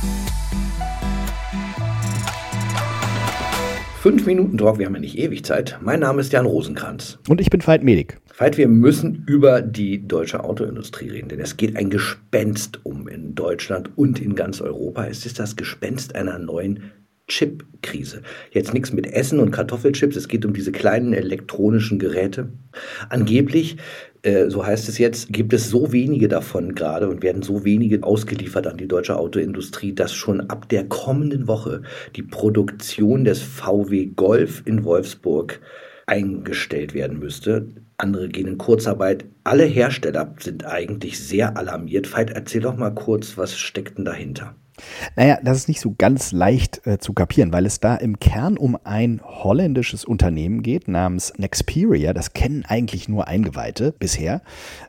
Fünf Minuten Talk, wir haben ja nicht ewig Zeit. Mein Name ist Jan Rosenkrantz. Und ich bin Veit Medik. Veit, wir müssen über die deutsche Autoindustrie reden, denn es geht ein Gespenst um in Deutschland und in ganz Europa. Es ist das Gespenst einer neuen Chip-Krise. Jetzt nichts mit Essen und Kartoffelchips, es geht um diese kleinen elektronischen Geräte. Angeblich, so heißt es jetzt, gibt es so wenige davon gerade und werden so wenige ausgeliefert an die deutsche Autoindustrie, dass schon ab der kommenden Woche die Produktion des VW Golf in Wolfsburg eingestellt werden müsste. Andere gehen in Kurzarbeit. Alle Hersteller sind eigentlich sehr alarmiert. Veit, erzähl doch mal kurz, was steckt denn dahinter? Naja, das ist nicht so ganz leicht zu kapieren, weil es da im Kern um ein holländisches Unternehmen geht namens Nexperia. Das kennen eigentlich nur Eingeweihte bisher,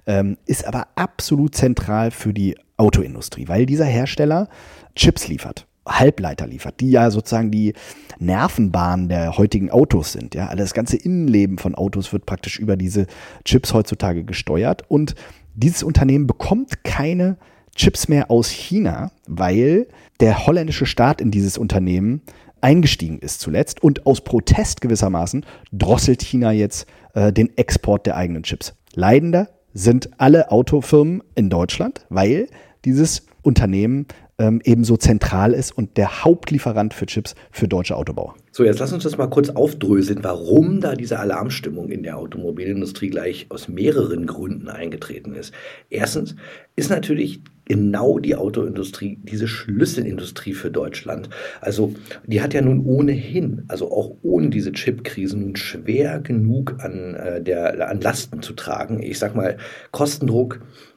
ist aber absolut zentral für die Autoindustrie, weil dieser Hersteller Chips liefert. Halbleiter liefert, die ja sozusagen die Nervenbahn der heutigen Autos sind. Ja, also das ganze Innenleben von Autos wird praktisch über diese Chips heutzutage gesteuert und dieses Unternehmen bekommt keine Chips mehr aus China, weil der holländische Staat in dieses Unternehmen eingestiegen ist zuletzt und aus Protest gewissermaßen drosselt China jetzt den Export der eigenen Chips. Leidender sind alle Autofirmen in Deutschland, weil dieses Unternehmen ebenso zentral ist und der Hauptlieferant für Chips für deutsche Autobauer. So, jetzt lass uns das mal kurz aufdröseln, warum da diese Alarmstimmung in der Automobilindustrie gleich aus mehreren Gründen eingetreten ist. Erstens ist natürlich genau die Autoindustrie diese Schlüsselindustrie für Deutschland. Also die hat ja nun ohnehin, also auch ohne diese Chip-Krise, nun schwer genug an Lasten zu tragen. Ich sag mal Kostendruck,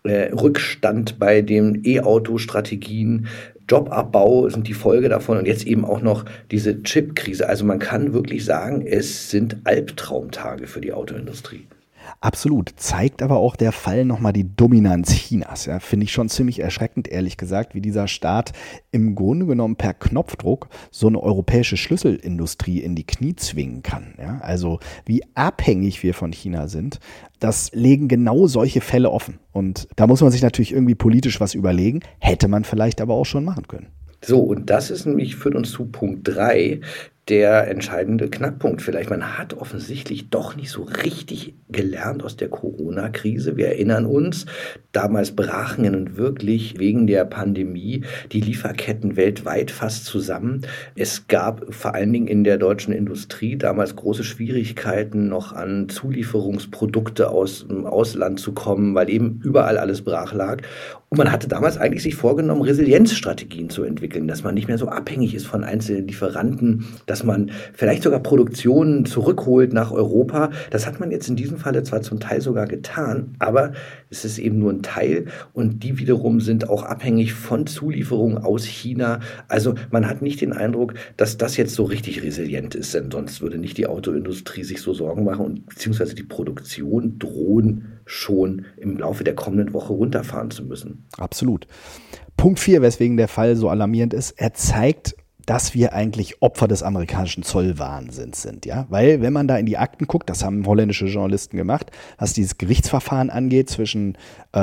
Rückstand bei den E-Auto-Strategien, Jobabbau sind die Folge davon und jetzt eben auch noch diese Chip-Krise. Also man kann wirklich sagen, es sind Albtraumtage für die Autoindustrie. Absolut. Zeigt aber auch der Fall nochmal die Dominanz Chinas. Ja, finde ich schon ziemlich erschreckend, ehrlich gesagt, wie dieser Staat im Grunde genommen per Knopfdruck so eine europäische Schlüsselindustrie in die Knie zwingen kann. Ja, also wie abhängig wir von China sind, das legen genau solche Fälle offen. Und da muss man sich natürlich irgendwie politisch was überlegen, hätte man vielleicht aber auch schon machen können. So, und das ist nämlich, führt uns zu Punkt 3, der entscheidende Knackpunkt vielleicht. Man hat offensichtlich doch nicht so richtig gelernt aus der Corona-Krise. Wir erinnern uns, damals brachen ja nun wirklich wegen der Pandemie die Lieferketten weltweit fast zusammen. Es gab vor allen Dingen in der deutschen Industrie damals große Schwierigkeiten, noch an Zulieferungsprodukte aus dem Ausland zu kommen, weil eben überall alles brach lag. Und man hatte damals eigentlich sich vorgenommen, Resilienzstrategien zu entwickeln, dass man nicht mehr so abhängig ist von einzelnen Lieferanten, dass man vielleicht sogar Produktionen zurückholt nach Europa. Das hat man jetzt in diesem Falle zwar zum Teil sogar getan, aber es ist eben nur ein Teil und die wiederum sind auch abhängig von Zulieferungen aus China. Also man hat nicht den Eindruck, dass das jetzt so richtig resilient ist, denn sonst würde nicht die Autoindustrie sich so Sorgen machen und beziehungsweise die Produktion drohen schon im Laufe der kommenden Woche runterfahren zu müssen. Absolut. Punkt 4, weswegen der Fall so alarmierend ist, er zeigt, dass wir eigentlich Opfer des amerikanischen Zollwahnsinns sind, ja, weil wenn man da in die Akten guckt, das haben holländische Journalisten gemacht, was dieses Gerichtsverfahren angeht zwischen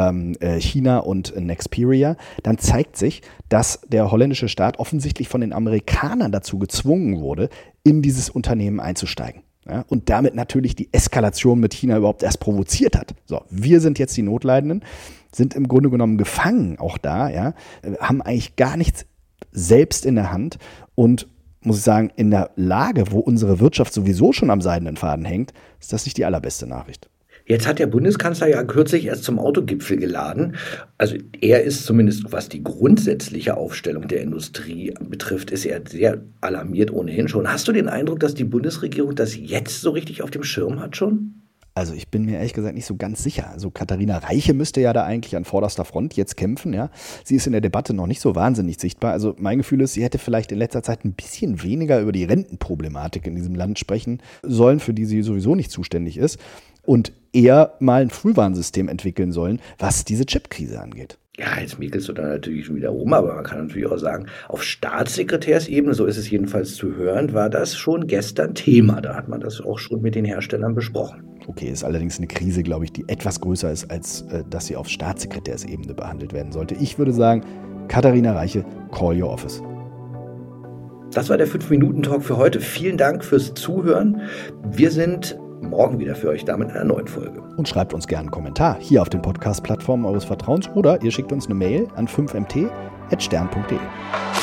China und Nexperia, dann zeigt sich, dass der holländische Staat offensichtlich von den Amerikanern dazu gezwungen wurde, in dieses Unternehmen einzusteigen. Ja, und damit natürlich die Eskalation mit China überhaupt erst provoziert hat. So, wir sind jetzt die Notleidenden, sind im Grunde genommen gefangen auch da, ja, haben eigentlich gar nichts selbst in der Hand und, muss ich sagen, in der Lage, wo unsere Wirtschaft sowieso schon am seidenen Faden hängt, ist das nicht die allerbeste Nachricht. Jetzt hat der Bundeskanzler ja kürzlich erst zum Autogipfel geladen. Also er ist zumindest, was die grundsätzliche Aufstellung der Industrie betrifft, ist er sehr alarmiert ohnehin schon. Hast du den Eindruck, dass die Bundesregierung das jetzt so richtig auf dem Schirm hat schon? Also ich bin mir ehrlich gesagt nicht so ganz sicher. Also Katharina Reiche müsste ja da eigentlich an vorderster Front jetzt kämpfen, ja. Sie ist in der Debatte noch nicht so wahnsinnig sichtbar. Also mein Gefühl ist, sie hätte vielleicht in letzter Zeit ein bisschen weniger über die Rentenproblematik in diesem Land sprechen sollen, für die sie sowieso nicht zuständig ist. Und eher mal ein Frühwarnsystem entwickeln sollen, was diese Chip-Krise angeht. Ja, jetzt mäkelst du da natürlich schon wieder rum, aber man kann natürlich auch sagen, auf Staatssekretärsebene, so ist es jedenfalls zu hören, war das schon gestern Thema. Da hat man das auch schon mit den Herstellern besprochen. Okay, ist allerdings eine Krise, glaube ich, die etwas größer ist, als dass sie auf Staatssekretärsebene behandelt werden sollte. Ich würde sagen, Katharina Reiche, Call Your Office. Das war der 5-Minuten-Talk für heute. Vielen Dank fürs Zuhören. Wir sind morgen wieder für euch da mit einer neuen Folge. Und schreibt uns gerne einen Kommentar hier auf den Podcast-Plattformen eures Vertrauens oder ihr schickt uns eine Mail an 5mt@stern.de.